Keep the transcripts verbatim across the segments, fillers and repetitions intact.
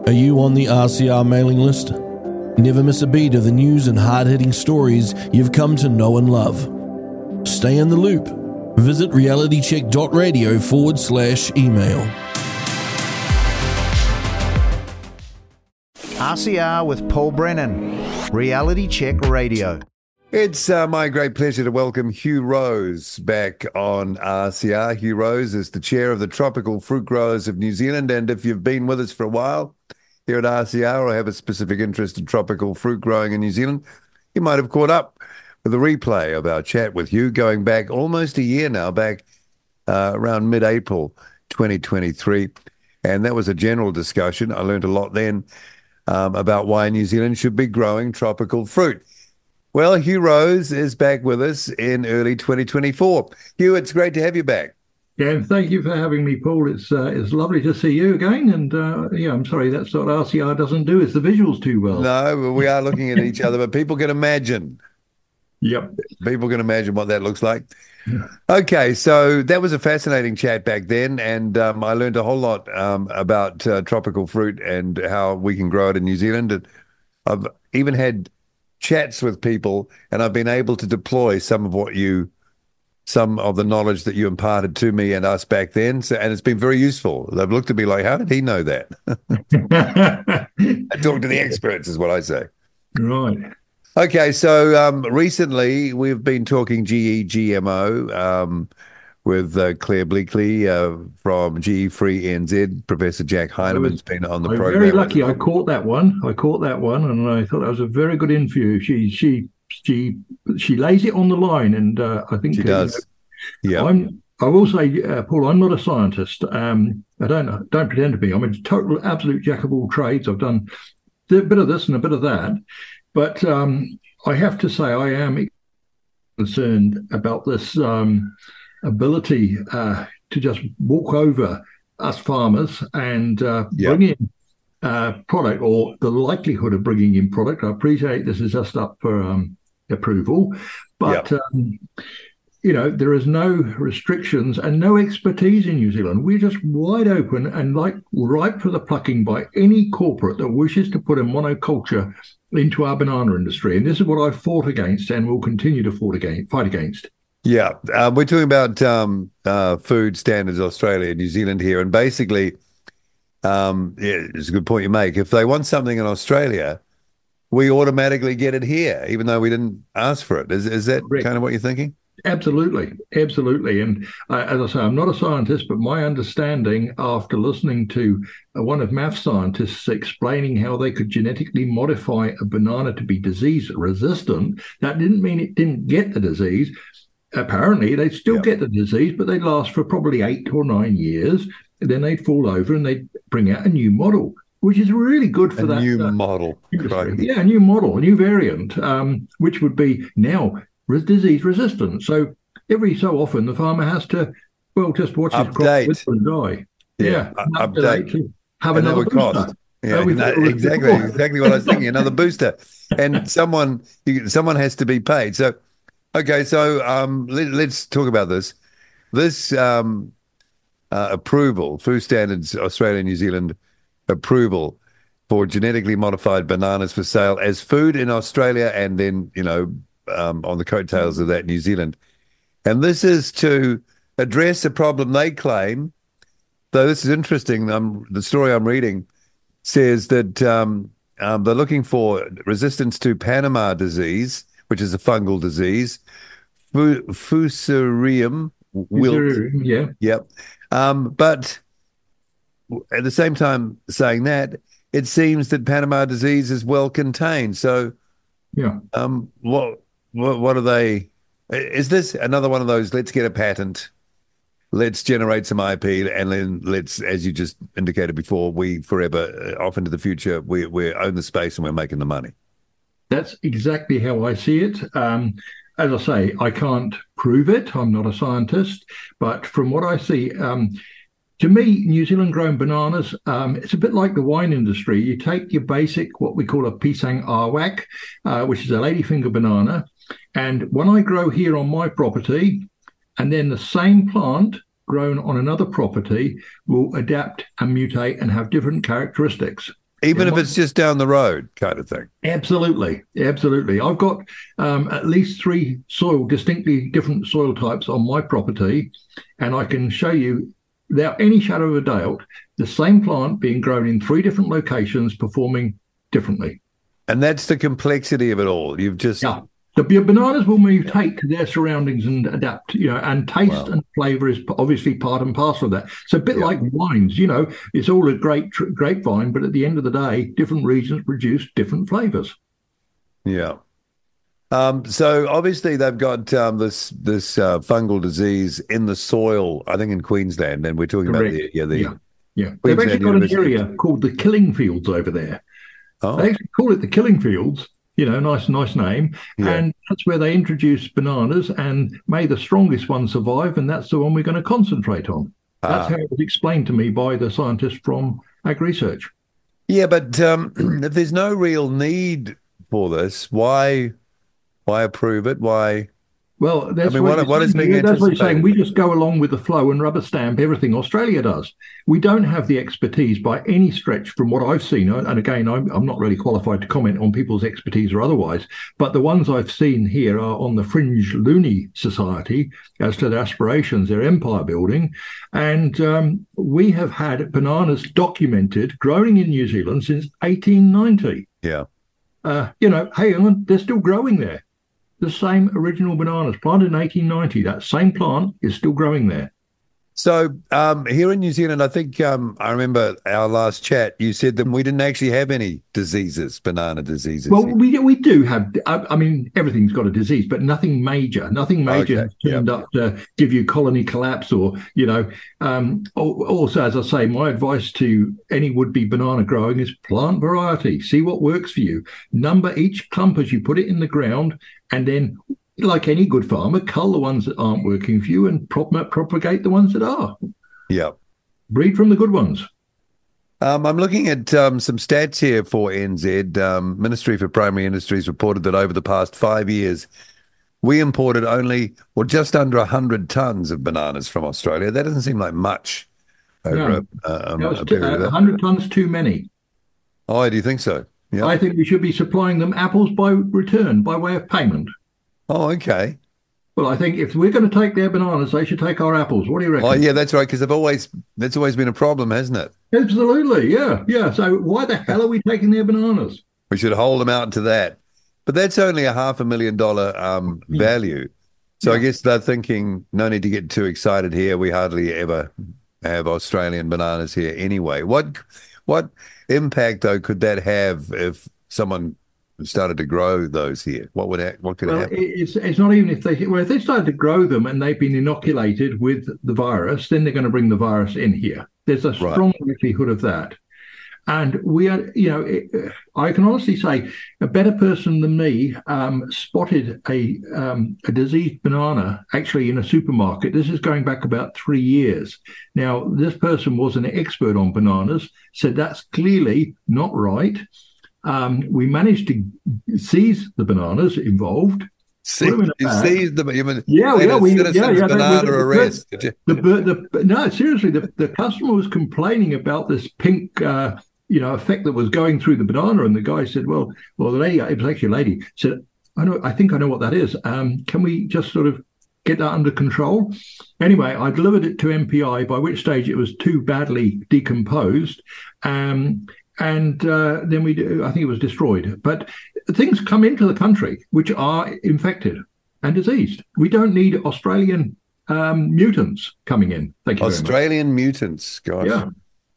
Are you on the R C R mailing list? Never miss a beat of the news and hard-hitting stories you've come to know and love. Stay in the loop. Visit realitycheck.radio forward slash email. R C R with Paul Brennan, Reality Check Radio. It's uh, my great pleasure to welcome Hugh Rose back on R C R. Hugh Rose is the chair of the Tropical Fruit Growers of New Zealand, and if you've been with us for a while here at R C R or have a specific interest in tropical fruit growing in New Zealand, you might have caught up with a replay of our chat with Hugh going back almost a year now, back uh, around mid-April twenty twenty-three, and that was a general discussion. I learned a lot then um, about why New Zealand should be growing tropical fruit. Well, Hugh Rose is back with us in early twenty twenty-four. Hugh, it's great to have you back. Yeah, thank you for having me, Paul. It's uh, it's lovely to see you again. And uh, yeah, I'm sorry, that's what R C R doesn't do, is the visuals too well. No, we are looking at each other, but people can imagine. Yep. People can imagine what that looks like. Yeah. Okay, so that was a fascinating chat back then, and um, I learned a whole lot um, about uh, tropical fruit and how we can grow it in New Zealand. And I've even had chats with people, and I've been able to deploy some of what you, some of the knowledge that you imparted to me and us back then. So, and it's been very useful. They've looked at me like, how did he know that? I talk to the experts is what I say. Right. Okay, so um, recently we've been talking G E G M O um, with uh, Claire Bleakley uh, from G E Free N Z. Professor Jack Heineman's been on the I'm program. Very lucky. I caught that one. I caught that one, and I thought that was a very good interview. She she she she lays it on the line, and uh, I think she does. You know, yeah. I'm. I will say, uh, Paul, I'm not a scientist. Um, I don't don't pretend to be. I'm a total absolute jack of all trades. I've done a bit of this and a bit of that. But um, I have to say I am concerned about this um, ability uh, to just walk over us farmers and uh, yep. bring in uh, product, or the likelihood of bringing in product. I appreciate this is just up for um, approval, but yep. um, you know, there is no restrictions and no expertise in New Zealand. We're just wide open and like ripe for the plucking by any corporate that wishes to put a monoculture into our banana industry. And this is what I fought against and will continue to fight against. Fight against. Yeah, uh, we're talking about um, uh, Food Standards Australia, New Zealand here. And basically, um, yeah, it's a good point you make. If they want something in Australia, we automatically get it here, even though we didn't ask for it. Is, is that Correct. Kind of what you're thinking? Absolutely, absolutely. And uh, as I say, I'm not a scientist, but my understanding after listening to uh, one of M A F scientists explaining how they could genetically modify a banana to be disease resistant, that didn't mean it didn't get the disease. Apparently, they'd still yep. get the disease, but they'd last for probably eight or nine years. And then they'd fall over and they'd bring out a new model, which is really good for a that. new uh, model. Right. Yeah, a new model, a new variant, um, which would be now disease resistant. So every so often the farmer has to, well, just watch his crop wither and die. Yeah, yeah. update. To have and another booster. Cost. Yeah, uh, no, exactly, exactly what I was thinking. Another booster, and someone, you, someone has to be paid. So, okay, so um, let, let's talk about this. This um, uh, approval, Food Standards Australia, New Zealand approval for genetically modified bananas for sale as food in Australia, and then you know. Um, on the coattails of that, New Zealand. And this is to address a problem they claim, though this is interesting, um, the story I'm reading says that um, um, they're looking for resistance to Panama disease, which is a fungal disease, Fu- Fusarium wilt. Yeah. Yep. Um, but at the same time saying that, it seems that Panama disease is well contained. So yeah, um, what... What, what are they? Is this another one of those, let's get a patent, let's generate some I P, and then let's, as you just indicated before, we forever, off into the future, we, we own the space and we're making the money? That's exactly how I see it. Um, as I say, I can't prove it. I'm not a scientist. But from what I see, um, to me, New Zealand-grown bananas, um, it's a bit like the wine industry. You take your basic, what we call a pisang awak, uh, which is a ladyfinger banana, and when I grow here on my property, and then the same plant grown on another property will adapt and mutate and have different characteristics. Even Yeah, if it's just down the road kind of thing. absolutely, absolutely. I've got um, at least three soil, distinctly different soil types on my property, and I can show you, without any shadow of a doubt, the same plant being grown in three different locations, performing differently. And that's the complexity of it all. You've just Yeah. So your bananas will mutate to their surroundings and adapt, you know, and taste Wow. and flavour is obviously part and parcel of that. So a bit Yeah. like wines, you know, it's all a great tr- grapevine, but at the end of the day, different regions produce different flavours. yeah. Um, so obviously they've got um, this this uh, fungal disease in the soil, I think in Queensland, and we're talking Correct. about the yeah the Yeah. Yeah. They've actually Queensland got an University. area called the Killing Fields over there. Oh, They actually call it the Killing Fields, you know, nice, nice name. Yeah. And that's where they introduce bananas, and may the strongest one survive. And that's the one we're going to concentrate on. That's Ah. how it was explained to me by the scientist from Ag Research. yeah, but um, if there's no real need for this, why why approve it? Why? Well, that's I mean, what- you're what is saying. being That's what you're saying. anticipated? We just go along with the flow and rubber stamp everything Australia does. We don't have the expertise by any stretch from what I've seen. And again, I'm, I'm not really qualified to comment on people's expertise or otherwise, but the ones I've seen here are on the fringe loony society as to their aspirations, their empire building. And um, we have had bananas documented growing in New Zealand since eighteen ninety. Yeah. Uh, you know, hey, they're still growing there. The same original bananas planted in eighteen ninety, that same plant is still growing there. So um, here in New Zealand, I think um, I remember our last chat. You said that we didn't actually have any diseases, banana diseases. Well, here. we we do have, I, I mean, everything's got a disease, but nothing major. Nothing major Okay, has turned up to give you colony collapse or, you know. Um, al- also, as I say, my advice to any would-be banana growing is plant variety. See what works for you. Number each clump as you put it in the ground, and then, like any good farmer, cull the ones that aren't working for you and prop- propagate the ones that are. yeah. Breed from the good ones. Um, I'm looking at um, some stats here for N Z. Um, Ministry for Primary Industries reported that over the past five years, we imported only, or just under one hundred tons of bananas from Australia. That doesn't seem like much over No. a, um, That was a t- period of uh, that. one hundred tons too many. Oh, do you think so? Yeah. I think we should be supplying them apples by return, by way of payment. Oh, okay. Well, I think if we're going to take their bananas, they should take our apples. What do you reckon? Oh, yeah, that's right. Because they've always that's always been a problem, hasn't it? Absolutely, yeah, yeah. So why the hell are we taking their bananas? We should hold them out to that. But that's only a half a million dollar um, value. So I Yeah. guess they're thinking, no need to get too excited here. We hardly ever have Australian bananas here anyway. What what impact though could that have if someone started to grow those here? What would ha- what could Well, happen? it's it's not even if they well if they started to grow them and they've been inoculated with the virus, then they're going to bring the virus in here. There's a Right. strong likelihood of that. And we are, you know, it, I can honestly say a better person than me um, spotted a um, a diseased banana actually in a supermarket. This is going back about three years. Now, this person was an expert on bananas, said that's clearly not right. Um, we managed to seize the bananas involved. See, put 'em in a you bag. seized them. You mean, Yeah, made yeah, a we- citizen's yeah, yeah, they- banana we- arrest. Did you? The, the no, seriously, the, the customer was complaining about this pink, uh, you know, effect that was going through the banana, and the guy said, "Well, well, the lady, it was actually a lady, said, I know, I think I know what that is. Um, can we just sort of get that under control?" Anyway, I delivered it to M P I, by which stage it was too badly decomposed, um, and uh, then we, I think it was destroyed. But things come into the country which are infected and diseased. We don't need Australian um, mutants coming in. Thank you very much. Australian mutants. Gosh. Yeah.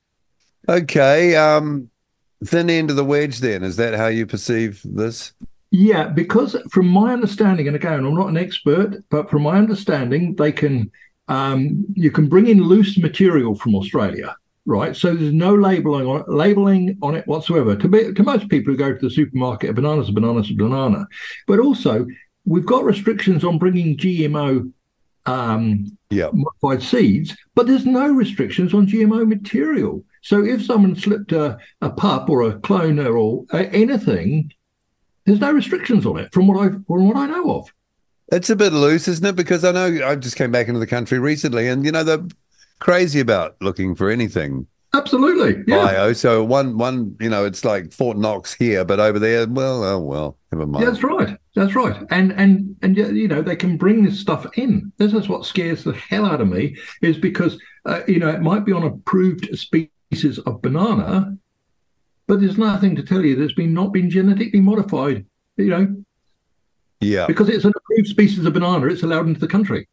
Okay. Um, thin end of the wedge. Then is that how you perceive this? Yeah, because from my understanding, and again, I'm not an expert, but from my understanding, they can um, you can bring in loose material from Australia, right? So there's no labeling on it, labeling on it whatsoever. To be, to most people who go to the supermarket, a banana's a banana's a banana. But also, we've got restrictions on bringing G M O um, Yeah. modified seeds, but there's no restrictions on G M O material. So if someone slipped a, a pup or a cloner or uh, anything, there's no restrictions on it from what I from what I know of. It's a bit loose, isn't it? Because I know I just came back into the country recently, and you know they're crazy about looking for anything Absolutely. Yeah. bio. So one, one, you know, it's like Fort Knox here, but over there, well, oh well, never mind. That's right. That's right. And and and you know, they can bring this stuff in. This is what scares the hell out of me, is because uh, you know, it might be on approved species of banana, but there's nothing to tell you that it's been not been genetically modified. You know, Yeah. because it's an approved species of banana, it's allowed into the country.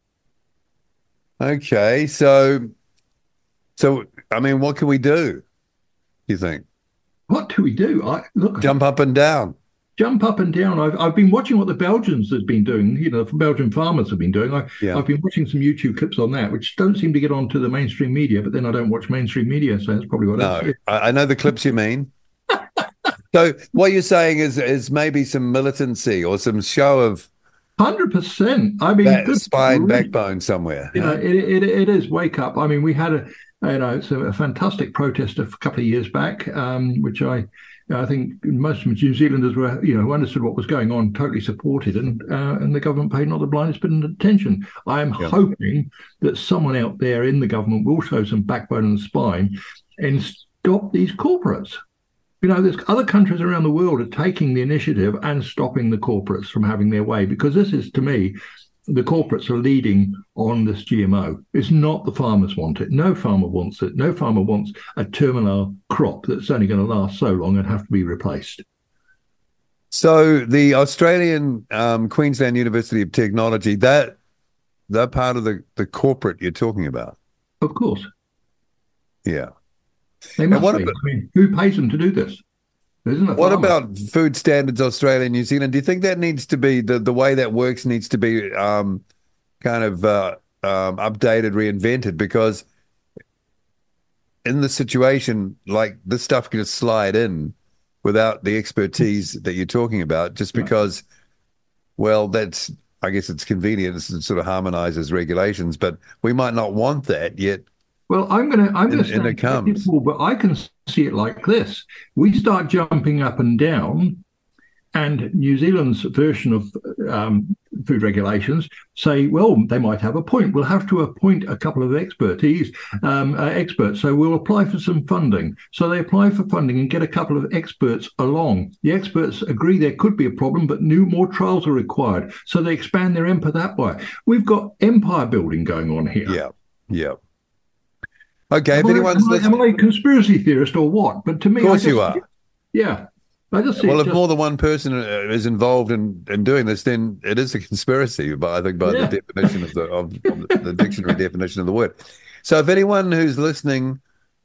Okay. So, so I mean, what can we do? You think? What do we do? I look Jump up and down. jump up and down. I've I've been watching what the Belgians have been doing. You know, the Belgian farmers have been doing. I, Yeah. I've been watching some YouTube clips on that, which don't seem to get onto the mainstream media. But then I don't watch mainstream media, so that's probably what. No, It's, I, I know the clips you mean. So what you're saying is is maybe some militancy or some show of Hundred percent. I mean, that good spine grief. backbone somewhere. You know, it, it it is wake up. I mean, we had a you know it's a, a fantastic protest a couple of years back, um, which I I think most New Zealanders were you know who understood what was going on, totally supported, and uh, and the government paid not the blindest bit of attention. I am Yeah. hoping that someone out there in the government will show some backbone and spine and stop these corporates. You know, there's other countries around the world are taking the initiative and stopping the corporates from having their way, because this is, to me, the corporates are leading on this G M O. It's not the farmers want it. No farmer wants it. No farmer wants a terminal crop that's only going to last so long and have to be replaced. So the Australian um, Queensland University of Technology, that that part of the, the corporate you're talking about. Of course. Yeah. They must what be. about- I mean, who pays them to do this? There isn't a What farmer. about Food Standards Australia and New Zealand? Do you think that needs to be, the, the way that works needs to be um, kind of uh, um, updated, reinvented? Because in the situation, like this stuff can just slide in without the expertise that you're talking about, just Yeah. because, well, that's, I guess it's convenient. It sort of harmonizes regulations, but we might not want that yet. Well, I'm going to I'm In- going to in say it comes. technical, but I can see it like this: we start jumping up and down, and New Zealand's version of um, food regulations say, well, they might have a point. We'll have to appoint a couple of expertise um, uh, experts, so we'll apply for some funding. So they apply for funding and get a couple of experts along. The experts agree there could be a problem, but new more trials are required. So they expand their empire that way. We've got empire building going on here. Yeah, yeah. Okay, if Am I- anyone's am I, listening, am I a conspiracy theorist or what? But to me, of course I you just- are. Yeah, I just see Well, it if just- more than one person uh, is involved in, in doing this, then it is a conspiracy. But I think by Yeah. the definition of the of, of the, the dictionary definition of the word. So, if anyone who's listening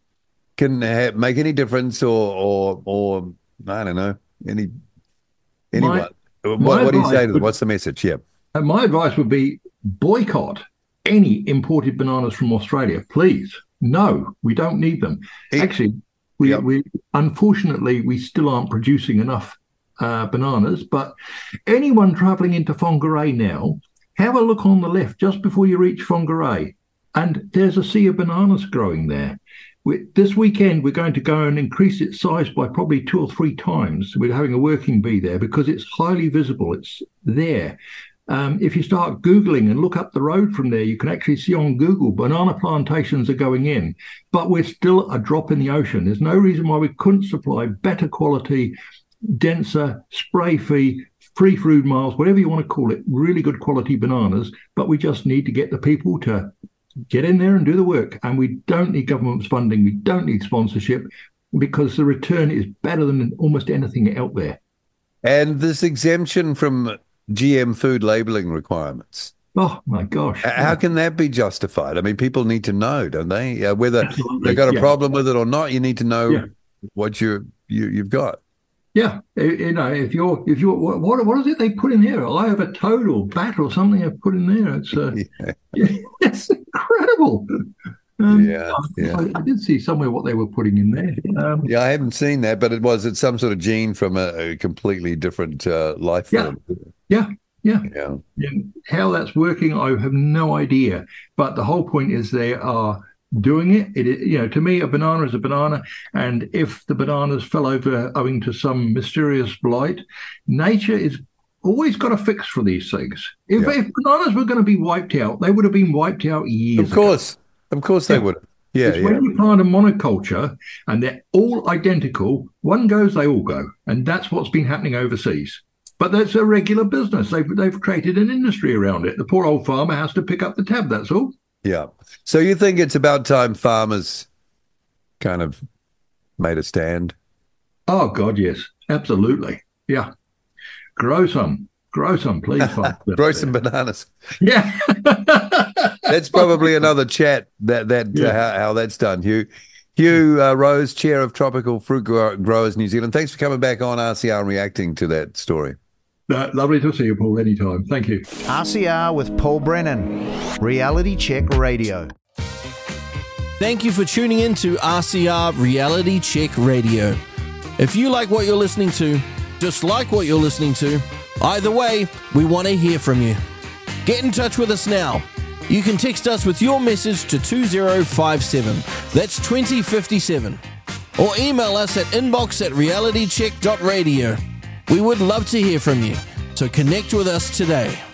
can ha- make any difference, or or or I don't know, any anyone, what, my what do you say advice to them? would- What's the message? Yeah, and my advice would be boycott any imported bananas from Australia, please. No, we don't need them. Eat- Actually, we, Yep. we unfortunately we still aren't producing enough uh, bananas. But anyone travelling into Whangarei now, have a look on the left just before you reach Whangarei, and there's a sea of bananas growing there. We, this weekend, we're going to go and increase its size by probably two or three times. We're having a working bee there because it's highly visible. It's there. Um, if you start Googling and look up the road from there, you can actually see on Google banana plantations are going in, but we're still a drop in the ocean. There's no reason why we couldn't supply better quality, denser, spray-free, free food miles, whatever you want to call it, really good quality bananas, but we just need to get the people to get in there and do the work. And we don't need government funding. We don't need sponsorship, because the return is better than almost anything out there. and this exemption from G M food labeling requirements. Oh, my gosh. h- How can that be justified? I mean, people need to know, don't they? Uh, whether Absolutely, they've got a yeah. problem with it or not, you need to know Yeah. what you you you've got. Yeah, you you know, if you're, if you're, what, what what is it they put in here? I have a toad or bat or something they put in there. It's, uh, Yeah. it's incredible. Um, Yeah, yeah. I, I did see somewhere what they were putting in there. Um, Yeah, I haven't seen that, but it was it's some sort of gene from a, a completely different uh, life Yeah. form. yeah, yeah. Yeah. And how that's working, I have no idea. But the whole point is they are doing it. It, is- you know, to me, a banana is a banana, and if the bananas fell over owing to some mysterious blight, nature is always got a fix for these things. If, Yeah. if bananas were going to be wiped out, they would have been wiped out years Of course. Of course they Yeah. would. Yeah, it's yeah. when you plant a monoculture and they're all identical, one goes, they all go. And that's what's been happening overseas. But that's a regular business. They've, they've created an industry around it. The poor old farmer has to pick up the tab, that's all. Yeah. So you think it's about time farmers kind of made a stand? Oh, God, yes. Absolutely. Yeah. Grow some. Grow some, please. Grow some bananas. Yeah. That's probably another chat, that that Yeah. uh, how, how that's done. Hugh, Hugh uh, Rose, Chair of Tropical Fruit Grow- Growers New Zealand, thanks for coming back on R C R and reacting to that story. Uh, lovely to see you, Paul, anytime. Thank you. R C R with Paul Brennan, Reality Check Radio. Thank you for tuning in to R C R Reality Check Radio. If you like what you're listening to, dislike what you're listening to, either way, we want to hear from you. Get in touch with us now. You can text us with your message to two zero five seven. That's twenty fifty-seven. Or email us at inbox at realitycheck dot radio. We would love to hear from you, so connect with us today.